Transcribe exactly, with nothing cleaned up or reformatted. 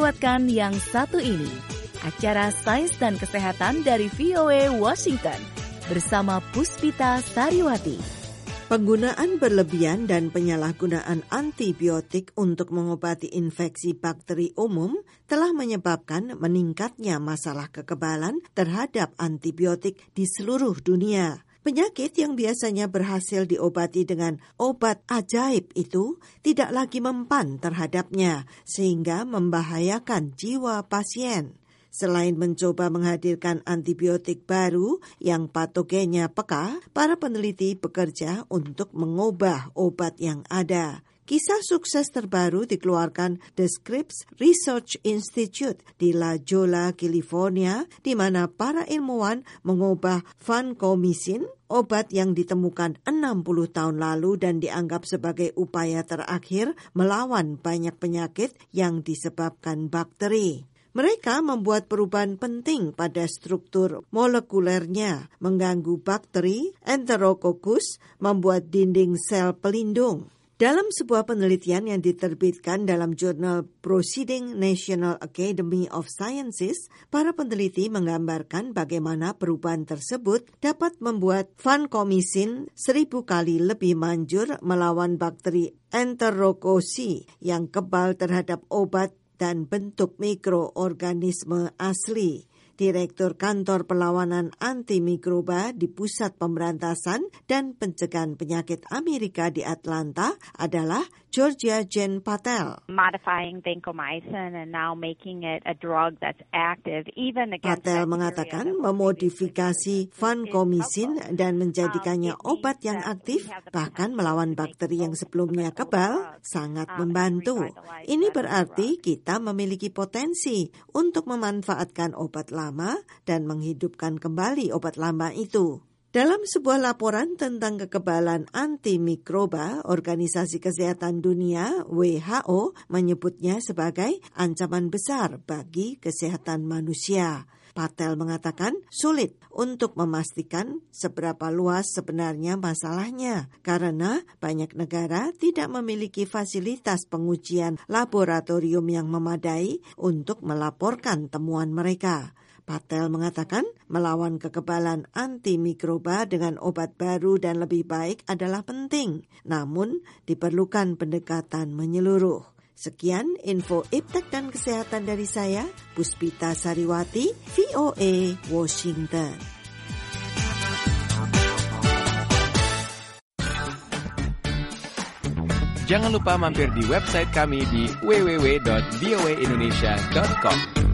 lewatkan yang satu ini, acara Sains dan Kesehatan dari V O A Washington bersama Puspita Sariwati. Penggunaan berlebihan dan penyalahgunaan antibiotik untuk mengobati infeksi bakteri umum telah menyebabkan meningkatnya masalah kekebalan terhadap antibiotik di seluruh dunia. Penyakit yang biasanya berhasil diobati dengan obat ajaib itu tidak lagi mempan terhadapnya, sehingga membahayakan jiwa pasien. Selain mencoba menghadirkan antibiotik baru yang patogennya peka, para peneliti bekerja untuk mengubah obat yang ada. Kisah sukses terbaru dikeluarkan The Scripps Research Institute di La Jolla, California, di mana para ilmuwan mengubah vancomycin, obat yang ditemukan enam puluh tahun lalu dan dianggap sebagai upaya terakhir melawan banyak penyakit yang disebabkan bakteri. Mereka membuat perubahan penting pada struktur molekulernya, mengganggu bakteri Enterococcus, membuat dinding sel pelindung. Dalam sebuah penelitian yang diterbitkan dalam jurnal Proceedings National Academy of Sciences, para peneliti menggambarkan bagaimana perubahan tersebut dapat membuat vancomycin seribu kali lebih manjur melawan bakteri Enterococcus yang kebal terhadap obat dan bentuk mikroorganisme asli. Direktur Kantor Perlawanan Antimikroba di Pusat Pemberantasan dan Pencegahan Penyakit Amerika di Atlanta adalah Georgia Jen Patel. Modifying vancomycin and now making it a drug that's active even against Patel mengatakan memodifikasi vancomycin dan menjadikannya obat yang aktif bahkan melawan bakteri yang sebelumnya kebal sangat membantu. Ini berarti kita memiliki potensi untuk memanfaatkan obat lama dan menghidupkan kembali obat lama itu. Dalam sebuah laporan tentang kekebalan antimikroba, Organisasi Kesehatan Dunia W H O menyebutnya sebagai ancaman besar bagi kesehatan manusia. Patel mengatakan sulit untuk memastikan seberapa luas sebenarnya masalahnya karena banyak negara tidak memiliki fasilitas pengujian laboratorium yang memadai untuk melaporkan temuan mereka. Patel mengatakan melawan kekebalan antimikroba dengan obat baru dan lebih baik adalah penting, namun diperlukan pendekatan menyeluruh. Sekian info iptek dan kesehatan dari saya, Puspita Sariwati, V O A Washington. Jangan lupa mampir di website kami di w w w dot v o a indonesia dot com.